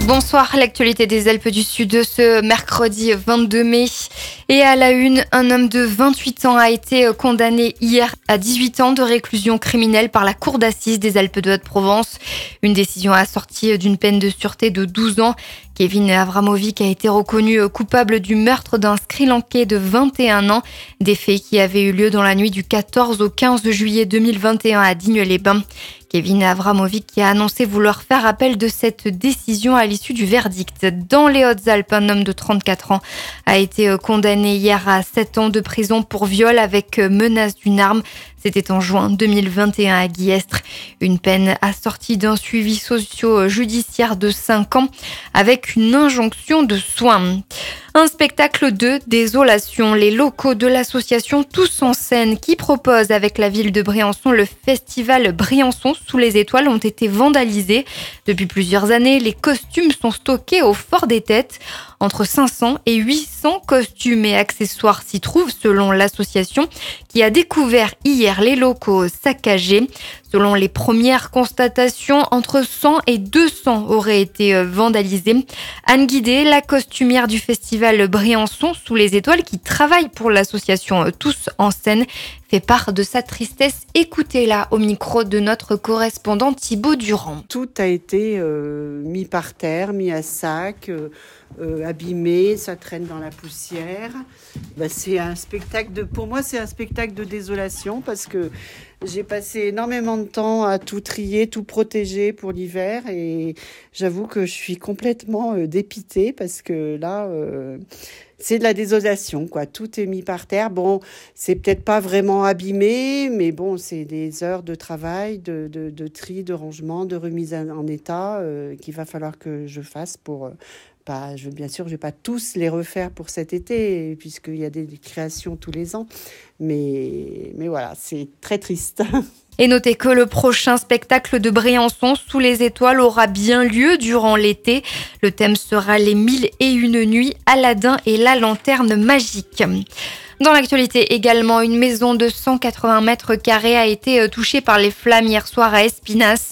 Bonsoir, l'actualité des Alpes du Sud ce mercredi 22 mai. Et à la une, un homme de 28 ans a été condamné hier à 18 ans de réclusion criminelle par la cour d'assises des Alpes de Haute-Provence. Une décision assortie d'une peine de sûreté de 12 ans. Kevin Avramovic a été reconnu coupable du meurtre d'un Sri Lankais de 21 ans. Des faits qui avaient eu lieu dans la nuit du 14 au 15 juillet 2021 à Digne-les-Bains. Kevin Avramovic qui a annoncé vouloir faire appel de cette décision à l'issue du verdict. Dans les Hautes-Alpes, un homme de 34 ans a été condamné hier à 7 ans de prison pour viol avec menace d'une arme. C'était en juin 2021 à Guillestre. Une peine assortie d'un suivi socio-judiciaire de 5 ans avec une injonction de soins. Un spectacle de désolation. Les locaux de l'association Tous en scène qui propose avec la ville de Briançon le festival Briançon sous les étoiles ont été vandalisés. Depuis plusieurs années, les costumes sont stockés au Fort des Têtes. Entre 500 et 800 costumes et accessoires s'y trouvent selon l'association qui a découvert hier les locaux saccagés. Selon les premières constatations, entre 100 et 200 auraient été vandalisés. Anne Guidé, la costumière du festival Briançon sous les étoiles qui travaille pour l'association Tous en scène, fait part de sa tristesse. Écoutez-la au micro de notre correspondant Thibaut Durand. Tout a été mis par terre, mis à sac, abîmé, ça traîne dans la poussière. C'est un spectacle pour moi, c'est un spectacle de désolation parce que j'ai passé énormément de temps à tout trier, tout protéger pour l'hiver et j'avoue que je suis complètement dépitée parce que là, c'est de la désolation, quoi. Tout est mis par terre. Bon, c'est peut-être pas vraiment abîmé, mais bon, c'est des heures de travail, de tri, de rangement, de remise en état qu'il va falloir que je fasse pour... bien sûr, je vais pas tous les refaire pour cet été, puisqu'il y a des créations tous les ans. Mais voilà, c'est très triste. Et notez que le prochain spectacle de Briançon sous les étoiles aura bien lieu durant l'été. Le thème sera les 1001 nuits, Aladdin et la lanterne magique. Dans l'actualité également, une maison de 180 mètres carrés a été touchée par les flammes hier soir à Espinasse.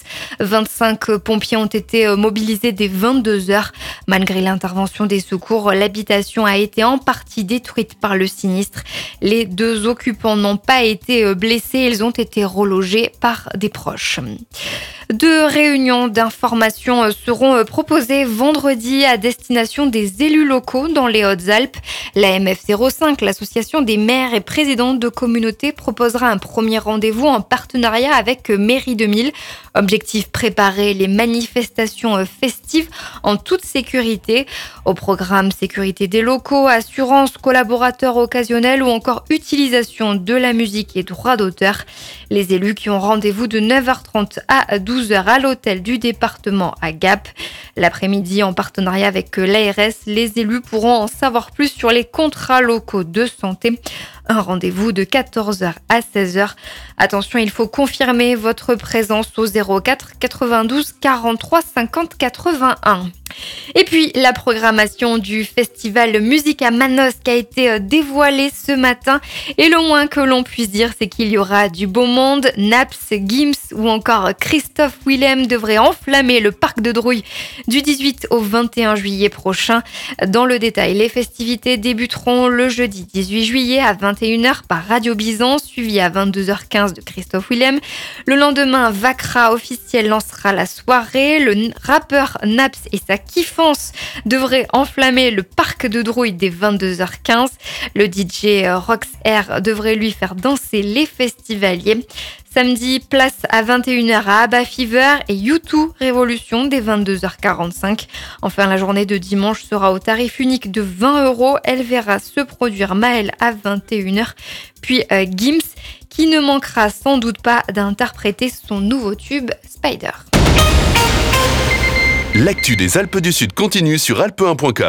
25 pompiers ont été mobilisés dès 22h. Malgré l'intervention des secours, l'habitation a été en partie détruite par le sinistre. Les 2 occupants n'ont pas été blessés, ils ont été relogés par des proches. 2 réunions d'information seront proposées vendredi à destination des élus locaux dans les Hautes-Alpes. La MF05, l'association des maires et présidents de communautés, proposera un premier rendez-vous en partenariat avec Mairie 2000. Objectif, préparer les manifestations festives en toute sécurité. Au programme sécurité des locaux, assurance, collaborateurs occasionnels ou encore utilisation de la musique et droits d'auteur. Les élus qui ont rendez-vous de 9h30 à 12h à l'hôtel du département à Gap. L'après-midi, en partenariat avec l'ARS, les élus pourront en savoir plus sur les contrats locaux de santé. Un rendez-vous de 14h à 16h. Attention, il faut confirmer votre présence au 04 92 43 50 81. Et puis, la programmation du festival Musique à Manosque a été dévoilée ce matin. Et le moins que l'on puisse dire, c'est qu'il y aura du beau monde. Naps, Gims ou encore Christophe Willem devraient enflammer le parc de Drouille du 18 au 21 juillet prochain. Dans le détail, les festivités débuteront le jeudi 18 juillet à 21h par Radio Bison, suivi à 22h15 de Christophe Willem. Le lendemain, Vacra officiel lancera la soirée. Le rappeur Naps et sa kiffance devrait enflammer le parc de Drouille dès 22h15. Le DJ Rox Air devrait lui faire danser les festivaliers. Samedi, place à 21h à Abba Fever et U2 Révolution dès 22h45. Enfin, la journée de dimanche sera au tarif unique de 20 €. Elle verra se produire Maël à 21h, puis Gims qui ne manquera sans doute pas d'interpréter son nouveau tube Spider. L'actu des Alpes du Sud continue sur alpe1.com.